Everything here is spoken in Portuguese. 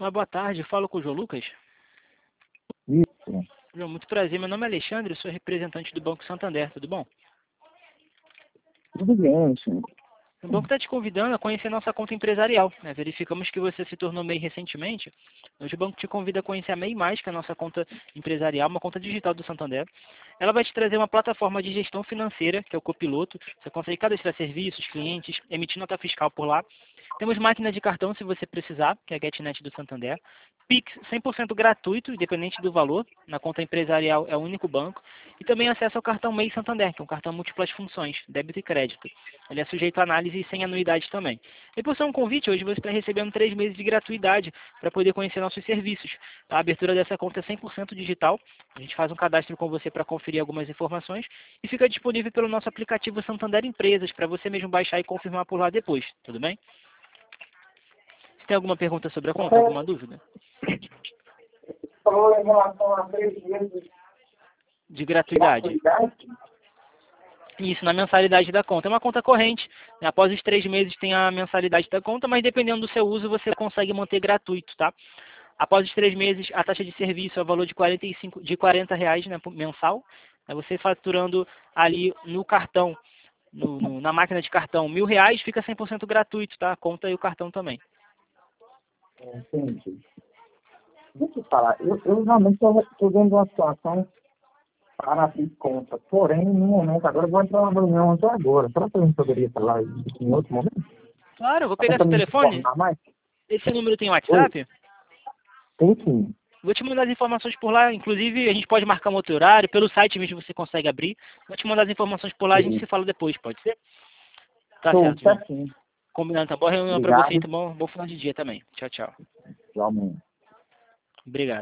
Uma boa tarde, falo com o João Lucas. Isso. João, muito prazer, meu nome é Alexandre, sou representante do Banco Santander, tudo bom? Tudo bem, senhor. O banco está te convidando a conhecer nossa conta empresarial, né? Verificamos que você se tornou MEI recentemente. Hoje o banco te convida a conhecer a MEI+, que é a nossa conta empresarial, uma conta digital do Santander. Ela vai te trazer uma plataforma de gestão financeira, que é o Copiloto. Você consegue cadastrar serviços, clientes, emitir nota fiscal por lá. Temos máquina de cartão, se você precisar, que é a GetNet do Santander. Pix 100% gratuito, independente do valor. Na conta empresarial é o único banco. E também acesso ao cartão MEI Santander, que é um cartão múltiplas funções, débito e crédito. Ele é sujeito a análise e sem anuidade também. E por ser um convite, hoje você está recebendo 3 meses de gratuidade para poder conhecer nossos serviços. A abertura dessa conta é 100% digital. A gente faz um cadastro com você para conferir algumas informações e fica disponível pelo nosso aplicativo Santander Empresas para você mesmo baixar e confirmar por lá depois. Tudo bem? Você tem alguma pergunta sobre a conta? Alguma dúvida? Falou em relação a 3 meses De de gratuidade. gratuidade? Isso, na mensalidade da conta. É uma conta corrente, né? Após os 3 meses tem a mensalidade da conta, mas dependendo do seu uso você consegue manter gratuito, tá? Após os 3 meses, a taxa de serviço é o valor de R$ 40, né, mensal. Aí você faturando ali no cartão, na máquina de cartão, R$ 1.000, fica 100% gratuito, tá? A conta e o cartão também. Entendi. Deixa eu falar, eu realmente estou vendo uma situação para abrir conta. Porém, no momento, agora eu vou entrar na reunião até agora. Será que a gente poderia falar isso em outro momento? Claro, eu vou Só pegar para seu me telefone. informar mais? Esse número tem Oi, WhatsApp? tem sim. Vou te mandar as informações por lá. Inclusive, a gente pode marcar um outro horário. Pelo site mesmo você consegue abrir. Vou te mandar as informações por lá. A gente se fala depois, pode ser? Tá Show, certo, João. certinho. Combinado, tá? Boa reunião pra você e Obrigado. tá bom? Bom final de dia também. Tchau, tchau. Igualmente. Obrigado.